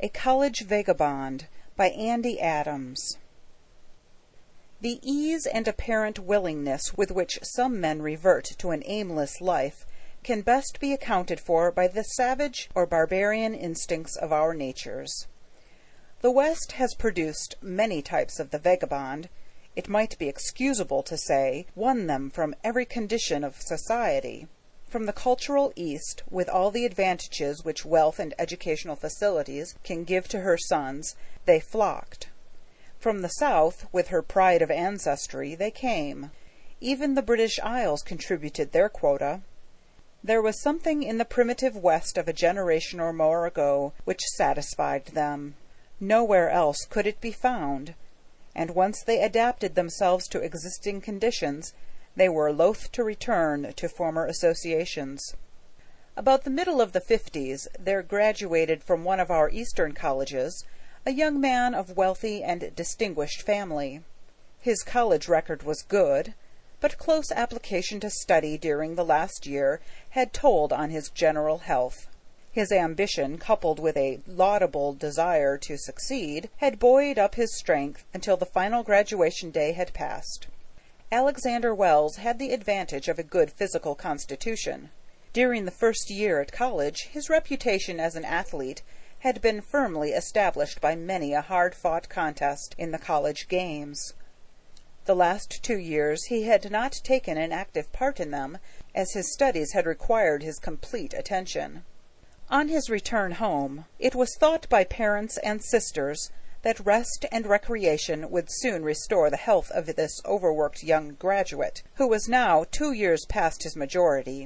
A College Vagabond by Andy Adams. The ease and apparent willingness with which some men revert to an aimless life can best be accounted for by the savage or barbarian instincts of our natures. The West has produced many types of the vagabond. It might be excusable to say, won them from every condition of society. From the cultural East, with all the advantages which wealth and educational facilities can give to her sons, they flocked. From the South, with her pride of ancestry, they came. Even the British Isles contributed their quota. There was something in the primitive West of a generation or more ago which satisfied them. Nowhere else could it be found, and once they adapted themselves to existing conditions, they were loath to return to former associations. About the middle of the 50s, there graduated from one of our Eastern colleges a young man of wealthy and distinguished family. His college record was good, but close application to study during the last year had told on his general health. His ambition, coupled with a laudable desire to succeed, had buoyed up his strength until the final graduation day had passed. Alexander Wells had the advantage of a good physical constitution. During the first year at college, his reputation as an athlete had been firmly established by many a hard-fought contest in the college games. The last 2 years he had not taken an active part in them, as his studies had required his complete attention. On his return home, it was thought by parents and sisters that rest and recreation would soon restore the health of this overworked young graduate, who was now 2 years past his majority.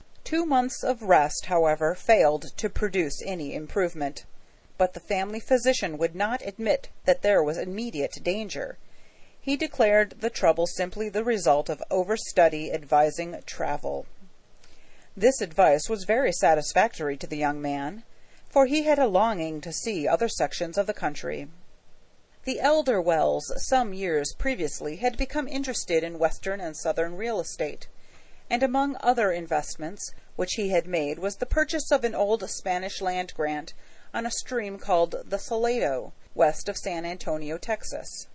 2 months of rest, however, failed to produce any improvement. But the family physician would not admit that there was immediate danger. He declared the trouble simply the result of overstudy advising travel. This advice was very satisfactory to the young man, for he had a longing to see other sections of the country. The elder Wells, some years previously, had become interested in Western and Southern real estate, and among other investments which he had made was the purchase of an old Spanish land grant on a stream called the Salado, west of San Antonio, Texas.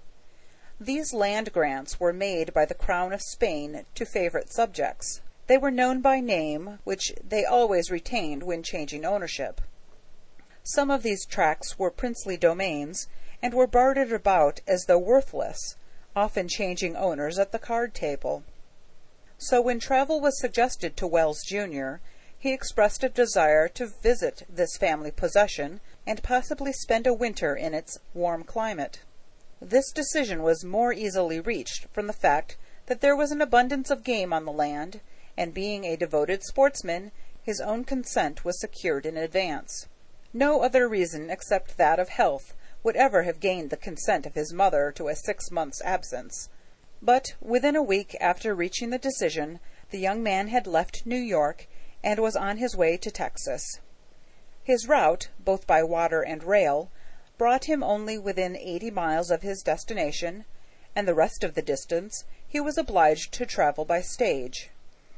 These land grants were made by the Crown of Spain to favorite subjects. They were known by name, which they always retained when changing ownership. Some of these tracts were princely domains, and were bartered about as though worthless, often changing owners at the card table. So when travel was suggested to Wells, Jr., he expressed a desire to visit this family possession and possibly spend a winter in its warm climate. This decision was more easily reached from the fact that there was an abundance of game on the land, and being a devoted sportsman, his own consent was secured in advance. No other reason except that of health would ever have gained the consent of his mother to a 6 months' absence. But within a week after reaching the decision, the young man had left New York and was on his way to Texas. His route, both by water and rail, brought him only within 80 miles of his destination, and the rest of the distance he was obliged to travel by stage.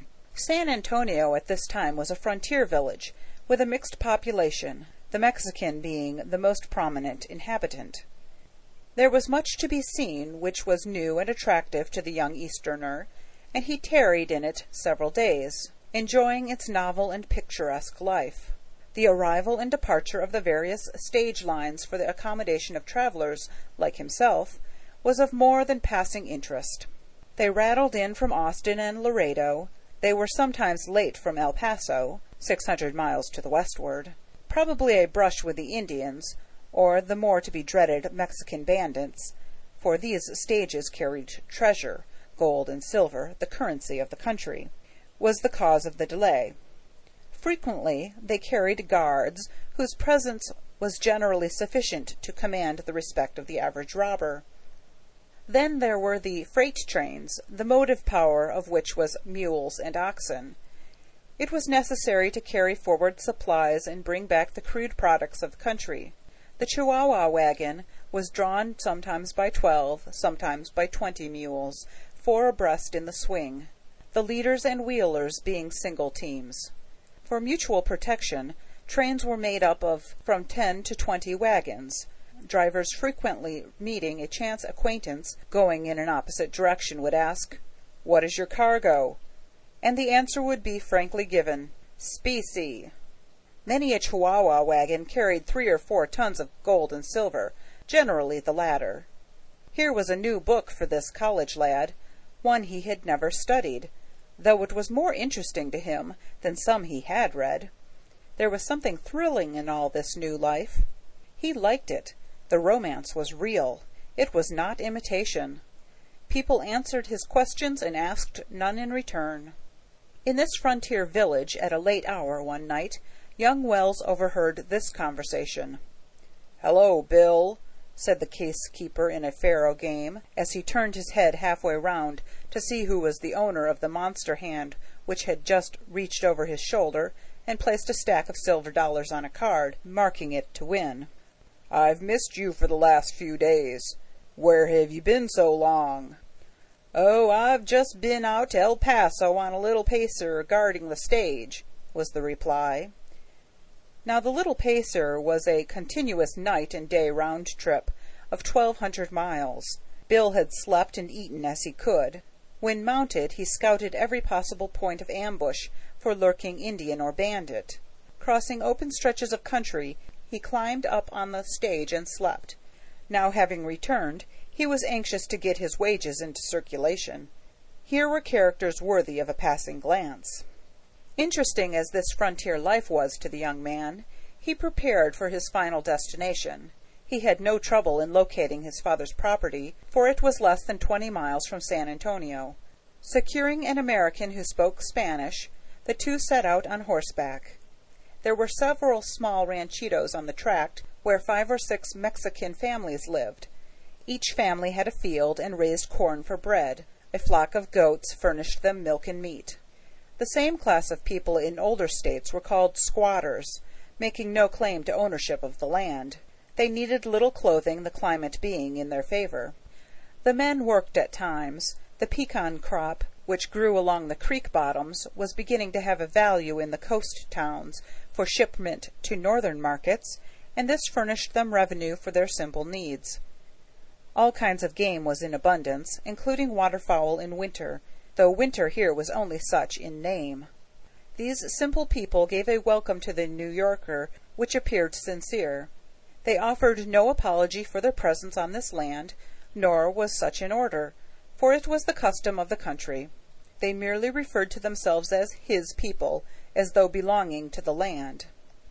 San Antonio at this time was a frontier village with a mixed population, the Mexican being the most prominent inhabitant. There was much to be seen which was new and attractive to the young Easterner, and he tarried in it several days, enjoying its novel and picturesque life. The arrival and departure of the various stage lines for the accommodation of travelers like himself was of more than passing interest. They rattled in from Austin and Laredo. They were sometimes late from El Paso, 600 miles to the westward. Probably a brush with the Indians, or the more to be dreaded Mexican bandits, for these stages carried treasure, gold and silver, the currency of the country, was the cause of the delay. Frequently they carried guards, whose presence was generally sufficient to command the respect of the average robber. Then there were the freight trains, the motive power of which was mules and oxen. It was necessary to carry forward supplies and bring back the crude products of the country. The Chihuahua wagon was drawn sometimes by 12, sometimes by 20 mules, 4 abreast in the swing, the leaders and wheelers being single teams. For mutual protection, Trains were made up of from 10 to 20 wagons. Drivers frequently meeting a chance acquaintance going in an opposite direction would ask, "What is your cargo?" And the answer would be frankly given, "Specie." Many a Chihuahua wagon carried 3 or 4 tons of gold and silver, generally the latter. Here was a new book for this college lad, one he had never studied, though it was more interesting to him than some he had read. There was something thrilling in all this new life. He liked it. The romance was real. It was not imitation. People answered his questions and asked none in return. In this frontier village, at a late hour one night, young Wells overheard this conversation. "Hello, Bill," said the case-keeper in a faro game, as he turned his head half-way round to see who was the owner of the monster hand which had just reached over his shoulder and placed a stack of silver dollars on a card, marking it to win. "I've missed you for the last few days. Where have you been so long?" "Oh, I've just been out to El Paso on a little pacer guarding the stage," was the reply. Now the little pacer was a continuous night and day round trip of 1,200 miles. Bill had slept and eaten as he could. When mounted, he scouted every possible point of ambush for lurking Indian or bandit. Crossing open stretches of country, he climbed up on the stage and slept. Now, having returned, he was anxious to get his wages into circulation. Here were characters worthy of a passing glance. Interesting as this frontier life was to the young man, he prepared for his final destination. He had no trouble in locating his father's property, for it was less than 20 miles from San Antonio. Securing an American who spoke Spanish, the two set out on horseback. There were several small ranchitos on the tract where 5 or 6 Mexican families lived. Each family had a field and raised corn for bread. A flock of goats furnished them milk and meat. The same class of people in older states were called squatters, making no claim to ownership of the land. They needed little clothing, the climate being in their favor. The men worked at times. The pecan crop, which grew along the creek bottoms, was beginning to have a value in the coast towns for shipment to northern markets, and this furnished them revenue for their simple needs. All kinds of game was in abundance, including waterfowl in winter, though winter here was only such in name. These simple people gave a welcome to the New Yorker which appeared sincere. They offered no apology for their presence on this land, nor was such in order, for it was the custom of the country. They merely referred to themselves as his people, as though belonging to the land.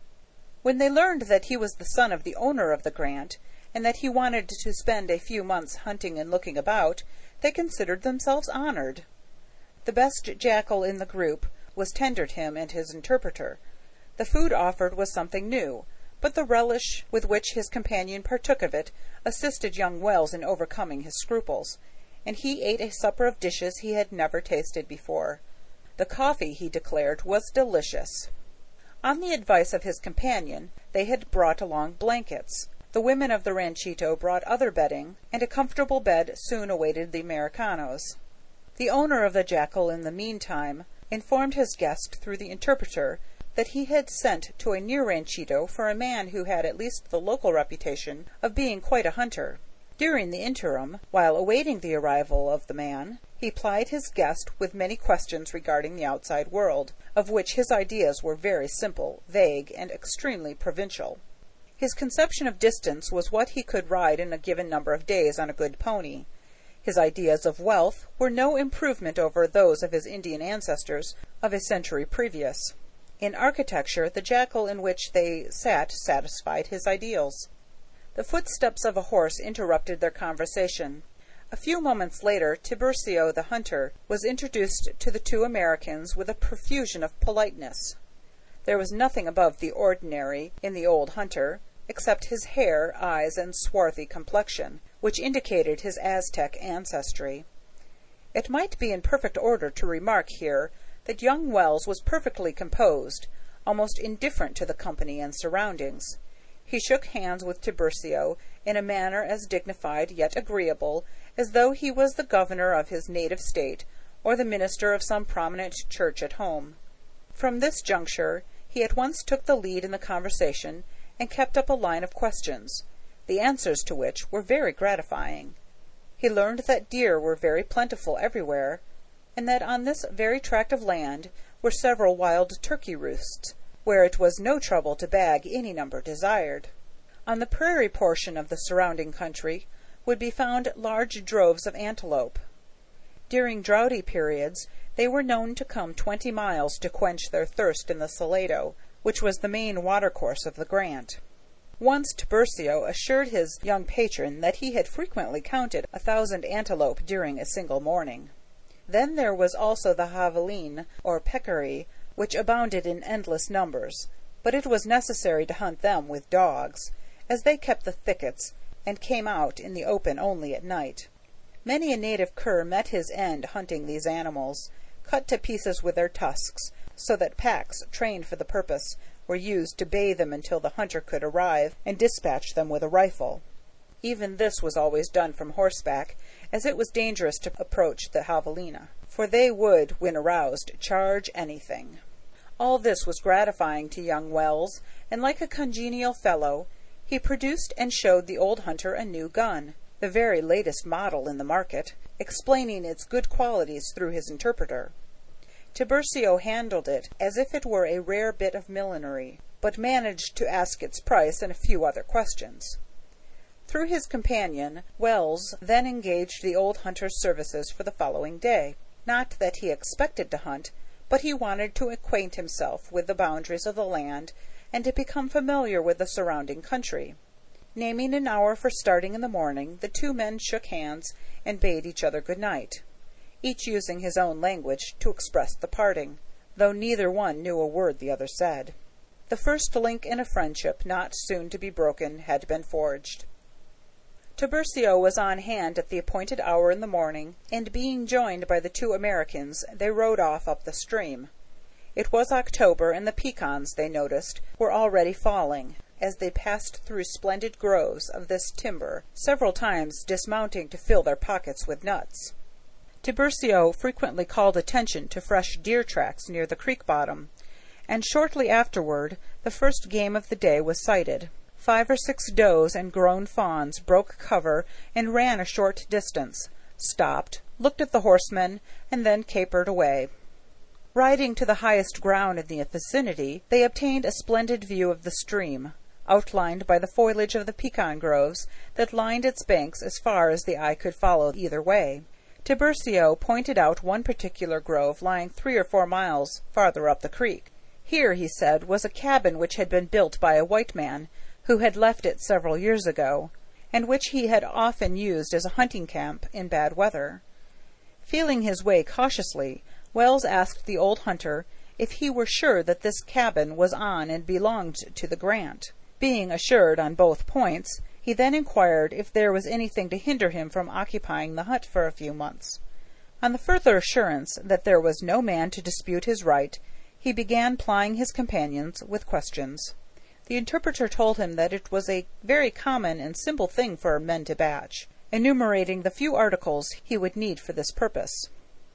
When they learned that he was the son of the owner of the grant, and that he wanted to spend a few months hunting and looking about, they considered themselves honored. The best jackal in the group was tendered him and his interpreter. The food offered was something new, but the relish with which his companion partook of it assisted young Wells in overcoming his scruples, and he ate a supper of dishes he had never tasted before. The coffee, he declared, was delicious. On the advice of his companion, they had brought along blankets. The women of the ranchito brought other bedding, and a comfortable bed soon awaited the Americanos. The owner of the jackal, in the meantime, informed his guest through the interpreter that he had sent to a near ranchito for a man who had at least the local reputation of being quite a hunter. During the interim, while awaiting the arrival of the man, he plied his guest with many questions regarding the outside world, of which his ideas were very simple, vague, and extremely provincial. His conception of distance was what he could ride in a given number of days on a good pony. His ideas of wealth were no improvement over those of his Indian ancestors of a century previous. In architecture, the jackal in which they sat satisfied his ideals. The footsteps of a horse interrupted their conversation. A few moments later, Tiburcio the hunter was introduced to the two Americans with a profusion of politeness. There was nothing above the ordinary in the old hunter, except his hair, eyes, and swarthy complexion, which indicated his Aztec ancestry. It might be in perfect order to remark here that young Wells was perfectly composed, almost indifferent to the company and surroundings. He shook hands with Tiburcio in a manner as dignified yet agreeable as though he was the governor of his native state or the minister of some prominent church at home. From this juncture He at once took the lead in the conversation, and kept up a line of questions, the answers to which were very gratifying. He learned that deer were very plentiful everywhere, and that on this very tract of land were several wild turkey roosts, where it was no trouble to bag any number desired. On the prairie portion of the surrounding country would be found large droves of antelope. During droughty periods they were known to come 20 miles to quench their thirst in the Salado, which was the main watercourse of the Grant. Once Tiburcio assured his young patron that he had frequently counted 1,000 antelope during a single morning. Then there was also the javeline, or peccary, which abounded in endless numbers, but it was necessary to hunt them with dogs, as they kept the thickets, and came out in the open only at night. Many a native cur met his end hunting these animals, cut to pieces with their tusks, so that packs trained for the purpose were used to bay them until the hunter could arrive and dispatch them with a rifle. Even this was always done from horseback, as it was dangerous to approach the javelina, for they would, when aroused, charge anything. All this was gratifying to young Wells, and like a congenial fellow, he produced and showed the old hunter a new gun, the very latest model in the market, explaining its good qualities through his interpreter. Tiburcio handled it as if it were a rare bit of millinery, but managed to ask its price and a few other questions. Through his companion, Wells then engaged the old hunter's services for the following day. Not that he expected to hunt, but he wanted to acquaint himself with the boundaries of the land, and to become familiar with the surrounding country. Naming an hour for starting in the morning, the two men shook hands and bade each other good night, each using his own language to express the parting, though neither one knew a word the other said. The first link in a friendship not soon to be broken had been forged. Tiburcio was on hand at the appointed hour in the morning, and being joined by the two Americans, they rode off up the stream. It was October, and the pecans, they noticed, were already falling, as they passed through splendid groves of this timber, several times dismounting to fill their pockets with nuts. Tiburcio frequently called attention to fresh deer tracks near the creek bottom, and shortly afterward the first game of the day was sighted. 5 or 6 does and grown fawns broke cover and ran a short distance, stopped, looked at the horsemen, and then capered away. Riding to the highest ground in the vicinity, they obtained a splendid view of the stream, outlined by the foliage of the pecan groves that lined its banks as far as the eye could follow either way. Tiburcio pointed out one particular grove lying 3 or 4 miles farther up the creek. Here, he said, was a cabin which had been built by a white man, who had left it several years ago, and which he had often used as a hunting camp in bad weather. Feeling his way cautiously, Wells asked the old hunter if he were sure that this cabin was on and belonged to the Grant. Being assured on both points, he then inquired if there was anything to hinder him from occupying the hut for a few months. On the further assurance that there was no man to dispute his right, he began plying his companions with questions. The interpreter told him that it was a very common and simple thing for men to batch, enumerating the few articles he would need for this purpose.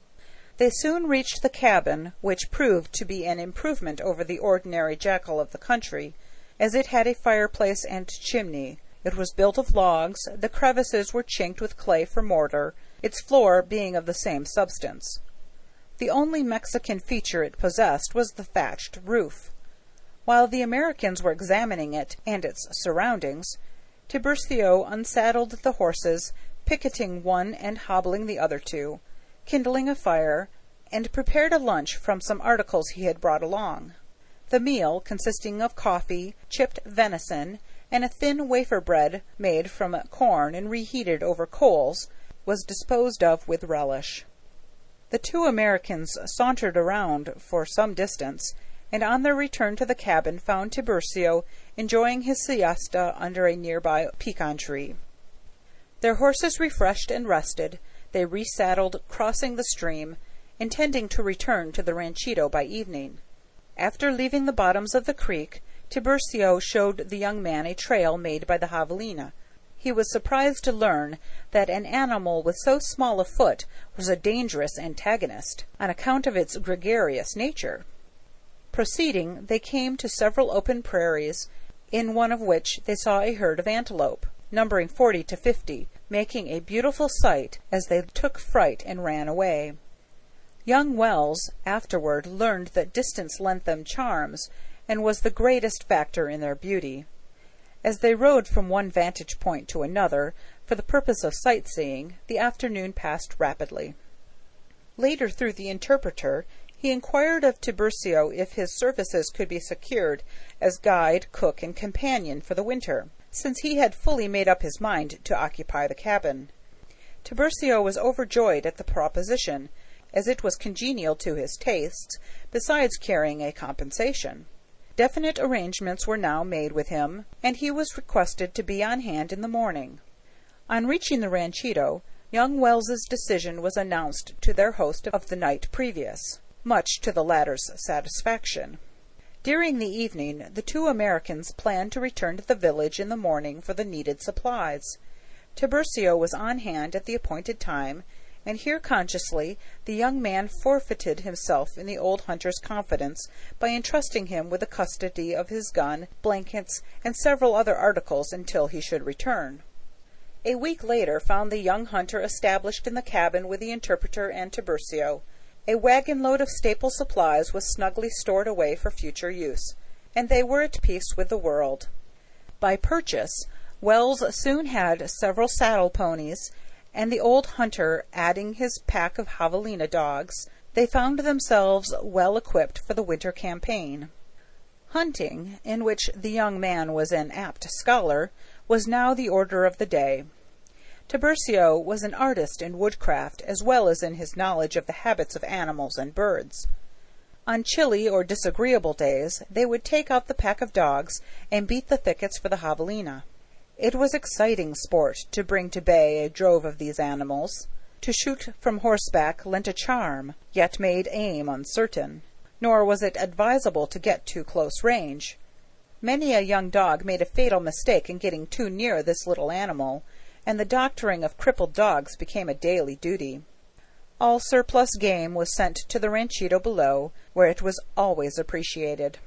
They soon reached the cabin, which proved to be an improvement over the ordinary jacal of the country, as it had a fireplace and chimney. It was built of logs, the crevices were chinked with clay for mortar, its floor being of the same substance. The only Mexican feature it possessed was the thatched roof. While the Americans were examining it and its surroundings, Tiburcio unsaddled the horses, picketing one and hobbling the other two, kindling a fire, and prepared a lunch from some articles he had brought along. The meal, consisting of coffee, chipped venison, and a thin wafer bread made from corn and reheated over coals, was disposed of with relish. The two Americans sauntered around for some distance, and on their return to the cabin found Tiburcio enjoying his siesta under a nearby pecan tree. Their horses refreshed and rested, they resaddled, crossing the stream, intending to return to the ranchito by evening. After leaving the bottoms of the creek, Tiburcio showed the young man a trail made by the javelina. He was surprised to learn that an animal with so small a foot was a dangerous antagonist, on account of its gregarious nature. Proceeding, they came to several open prairies, in one of which they saw a herd of antelope, numbering 40 to 50, making a beautiful sight as they took fright and ran away. Young Wells afterward learned that distance lent them charms, and was the greatest factor in their beauty. As they rode from one vantage point to another, for the purpose of sightseeing, the afternoon passed rapidly. Later, through the interpreter, he inquired of Tiburcio if his services could be secured as guide, cook, and companion for the winter, since he had fully made up his mind to occupy the cabin. Tiburcio was overjoyed at the proposition, as it was congenial to his tastes, besides carrying a compensation. Definite arrangements were now made with him, and he was requested to be on hand in the morning. On reaching the ranchito, young Wells's decision was announced to their host of the night previous, much to the latter's satisfaction. During the evening, the two Americans planned to return to the village in the morning for the needed supplies. Tiburcio was on hand at the appointed time, and here consciously the young man forfeited himself in the old hunter's confidence by entrusting him with the custody of his gun, blankets, and several other articles until he should return. A week later found the young hunter established in the cabin with the interpreter and Tiburcio. A wagon-load of staple supplies was snugly stored away for future use, and they were at peace with the world. By purchase, Wells soon had several saddle ponies, and the old hunter adding his pack of javelina dogs, they found themselves well equipped for the winter campaign. Hunting, in which the young man was an apt scholar, was now the order of the day. Tiburcio was an artist in woodcraft as well as in his knowledge of the habits of animals and birds. On chilly or disagreeable days they would take out the pack of dogs and beat the thickets for the javelina. It was exciting sport to bring to bay a drove of these animals. To shoot from horseback lent a charm, yet made aim uncertain, nor was it advisable to get too close range. Many a young dog made a fatal mistake in getting too near this little animal, and the doctoring of crippled dogs became a daily duty. All surplus game was sent to the ranchito below, where it was always appreciated.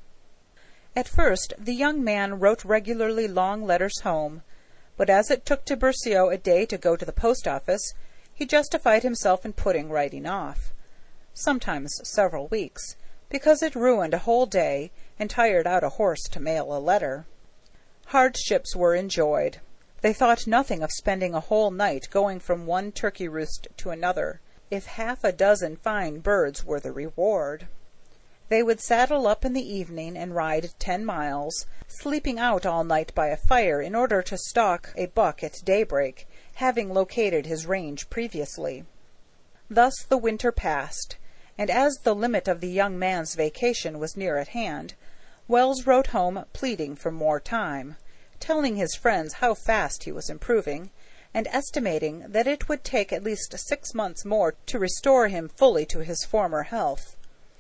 At first the young man wrote regularly long letters home, but as it took Tiburcio a day to go to the post office, he justified himself in putting writing off, sometimes several weeks, because it ruined a whole day and tired out a horse to mail a letter. Hardships were enjoyed. They thought nothing of spending a whole night going from one turkey roost to another, if half a dozen fine birds were the reward. They would saddle up in the evening and ride 10 miles, sleeping out all night by a fire in order to stalk a buck at daybreak, having located his range previously. Thus the winter passed, and as the limit of the young man's vacation was near at hand, Wells wrote home pleading for more time, telling his friends how fast he was improving, and estimating that it would take at least 6 months more to restore him fully to his former health.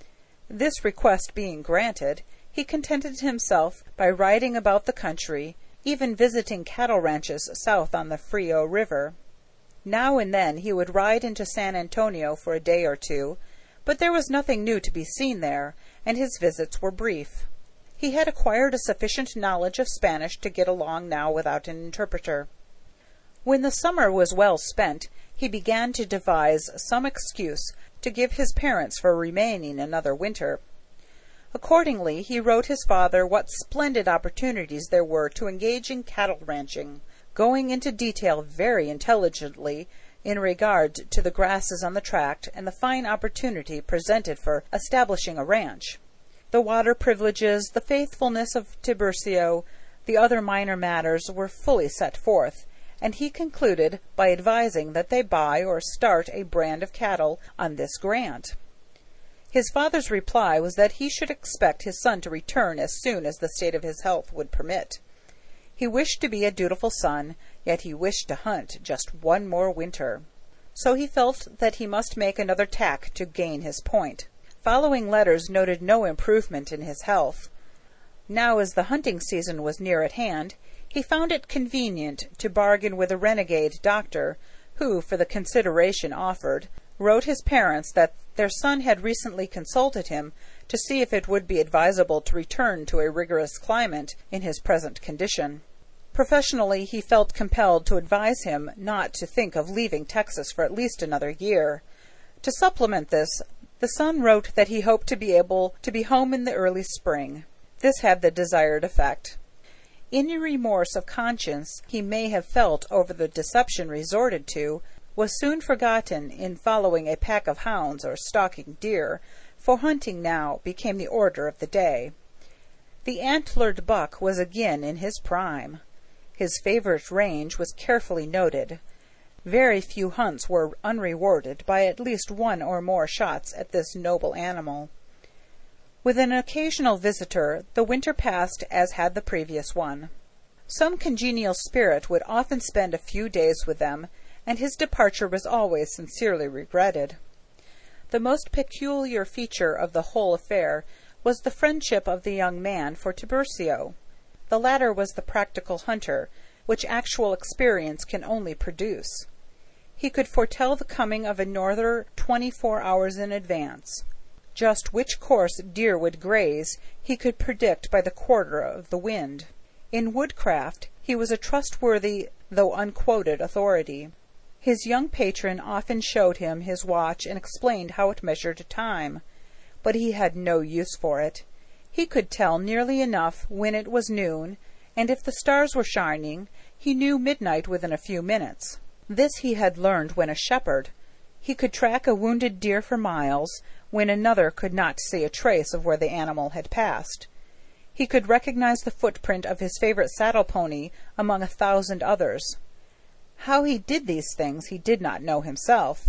This request being granted, he contented himself by riding about the country, even visiting cattle ranches south on the Frio River. Now and then he would ride into San Antonio for a day or two, but there was nothing new to be seen there, and his visits were brief. He had acquired a sufficient knowledge of Spanish to get along now without an interpreter. When the summer was well spent, he began to devise some excuse to give his parents for remaining another winter. Accordingly, he wrote his father what splendid opportunities there were to engage in cattle ranching, going into detail very intelligently in regard to the grasses on the tract and the fine opportunity presented for establishing a ranch. The water privileges, the faithfulness of Tiburcio, the other minor matters were fully set forth, and he concluded by advising that they buy or start a brand of cattle on this grant. His father's reply was that he should expect his son to return as soon as the state of his health would permit. He wished to be a dutiful son, yet he wished to hunt just one more winter. So he felt that he must make another tack to gain his point. Following letters noted no improvement in his health. Now, as the hunting season was near at hand, he found it convenient to bargain with a renegade doctor, who, for the consideration offered, wrote his parents that their son had recently consulted him to see if it would be advisable to return to a rigorous climate in his present condition. Professionally, he felt compelled to advise him not to think of leaving Texas for at least another year. To supplement this, the son wrote that he hoped to be able to be home in the early spring. This had the desired effect. Any remorse of conscience he may have felt over the deception resorted to was soon forgotten in following a pack of hounds or stalking deer, for hunting now became the order of the day. The antlered buck was again in his prime. His favorite range was carefully noted. Very few hunts were unrewarded by at least one or more shots at this noble animal. With an occasional visitor, the winter passed as had the previous one. Some congenial spirit would often spend a few days with them, and his departure was always sincerely regretted. The most peculiar feature of the whole affair was the friendship of the young man for Tiburcio. The latter was the practical hunter, which actual experience can only produce. He could foretell the coming of a norther 24 hours in advance. Just which course deer would graze he could predict by the quarter of the wind. In woodcraft he was a trustworthy though unquoted authority. His young patron often showed him his watch and explained how it measured time, but he had no use for it. He could tell nearly enough when it was noon, and if the stars were shining, he knew midnight within a few minutes. This he had learned when a shepherd. He could track a wounded deer for miles, when another could not see a trace of where the animal had passed. He could recognize the footprint of his favorite saddle pony among 1,000 others. How he did these things he did not know himself.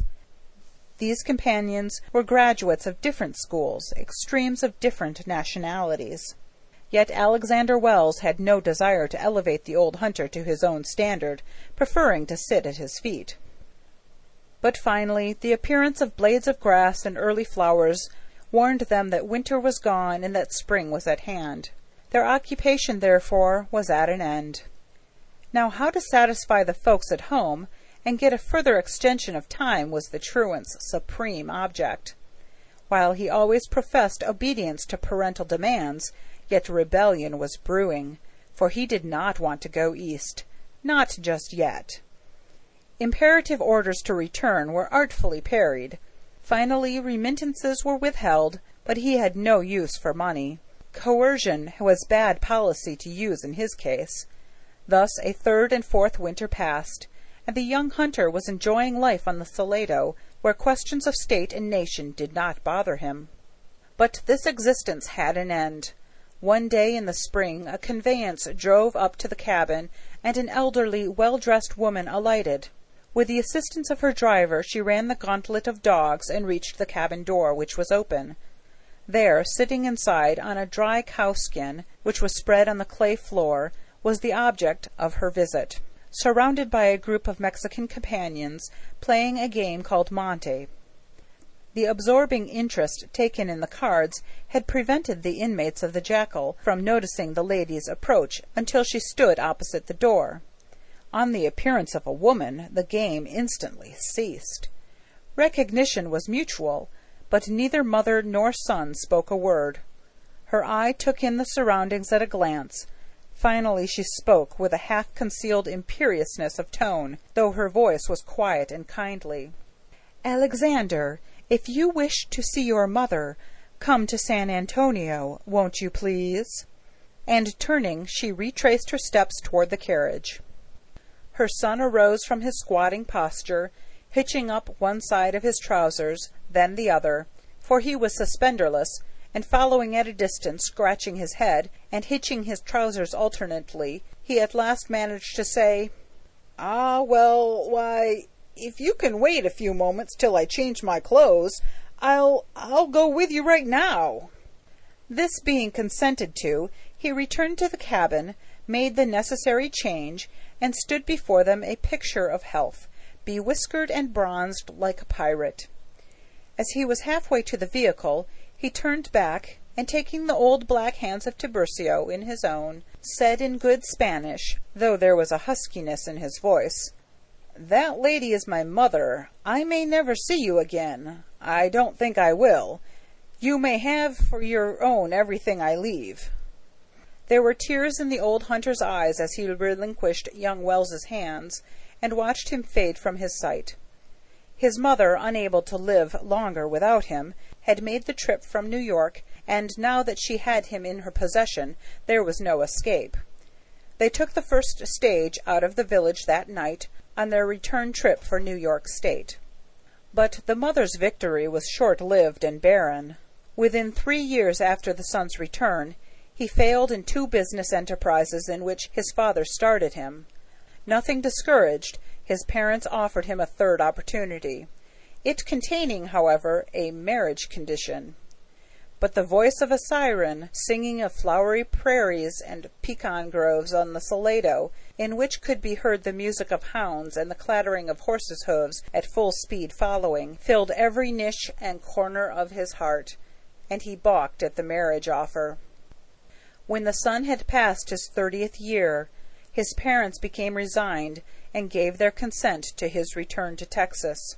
These companions were graduates of different schools, extremes of different nationalities. Yet Alexander Wells had no desire to elevate the old hunter to his own standard, preferring to sit at his feet. But finally the appearance of blades of grass and early flowers warned them that winter was gone and that spring was at hand. Their occupation, therefore, was at an end. Now how to satisfy the folks at home and get a further extension of time was the truant's supreme object. While he always professed obedience to parental demands, yet rebellion was brewing, for he did not want to go east, not just yet. Imperative orders to return were artfully parried. Finally remittances were withheld, but he had no use for money. Coercion was bad policy to use in his case. Thus a third and fourth winter passed, and the young hunter was enjoying life on the Salado, where questions of state and nation did not bother him. But this existence had an end. One day in the spring a conveyance drove up to the cabin, and an elderly, well-dressed woman alighted. With the assistance of her driver she ran the gauntlet of dogs and reached the cabin door, which was open. There, sitting inside on a dry cowskin, which was spread on the clay floor, was the object of her visit, surrounded by a group of Mexican companions, playing a game called Monte. The absorbing interest taken in the cards had prevented the inmates of the Jackal from noticing the lady's approach until she stood opposite the door. On the appearance of a woman, the game instantly ceased. Recognition was mutual, but neither mother nor son spoke a word. Her eye took in the surroundings at a glance. Finally she spoke with a half-concealed imperiousness of tone, though her voice was quiet and kindly. "Alexander, if you wish to see your mother, come to San Antonio, won't you please?" And turning, she retraced her steps toward the carriage. Her son arose from his squatting posture, hitching up one side of his trousers, then the other, for he was suspenderless, and following at a distance, scratching his head, and hitching his trousers alternately, he at last managed to say, why, if you can wait a few moments till I change my clothes, I'll go with you right now." This being consented to, he returned to the cabin, made the necessary change, and stood before them a picture of health, bewhiskered and bronzed like a pirate. As he was halfway to the vehicle, he turned back, and taking the old black hands of Tiburcio in his own, said in good Spanish, though there was a huskiness in his voice, "That lady is my mother. I may never see you again. I don't think I will. You may have for your own everything I leave." There were tears in the old hunter's eyes as he relinquished young Wells's hands, and watched him fade from his sight. His mother, unable to live longer without him, had made the trip from New York, and now that she had him in her possession, there was no escape. They took the first stage out of the village that night, on their return trip for New York State. But the mother's victory was short-lived and barren. Within 3 years after the son's return, he failed in 2 business enterprises in which his father started him. Nothing discouraged, his parents offered him a third opportunity, it containing, however, a marriage condition. But the voice of a siren, singing of flowery prairies and pecan groves on the Salado, in which could be heard the music of hounds and the clattering of horses' hoofs at full speed following, filled every niche and corner of his heart, and he balked at the marriage offer. When the son had passed his 30th year, his parents became resigned and gave their consent to his return to Texas.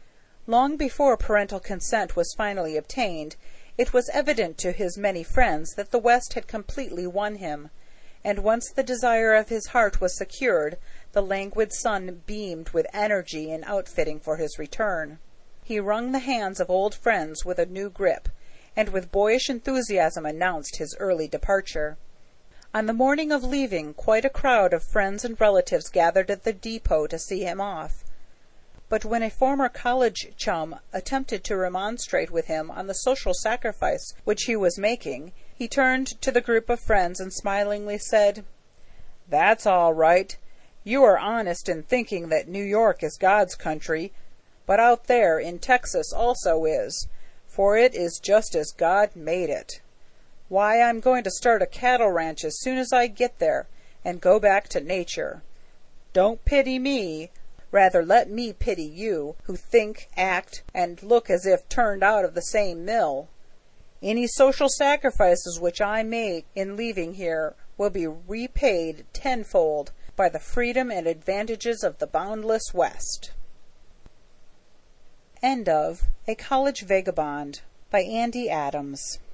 Long before parental consent was finally obtained, it was evident to his many friends that the West had completely won him, and once the desire of his heart was secured, the languid son beamed with energy in outfitting for his return. He wrung the hands of old friends with a new grip, and with boyish enthusiasm announced his early departure. On the morning of leaving, quite a crowd of friends and relatives gathered at the depot to see him off. But when a former college chum attempted to remonstrate with him on the social sacrifice which he was making, he turned to the group of friends and smilingly said, "That's all right. You are honest in thinking that New York is God's country, but out there in Texas also is, for it is just as God made it. Why, I'm going to start a cattle ranch as soon as I get there, and go back to nature. Don't pity me. Rather let me pity you, who think, act, and look as if turned out of the same mill. Any social sacrifices which I make in leaving here will be repaid tenfold by the freedom and advantages of the boundless West." End of A College Vagabond by Andy Adams.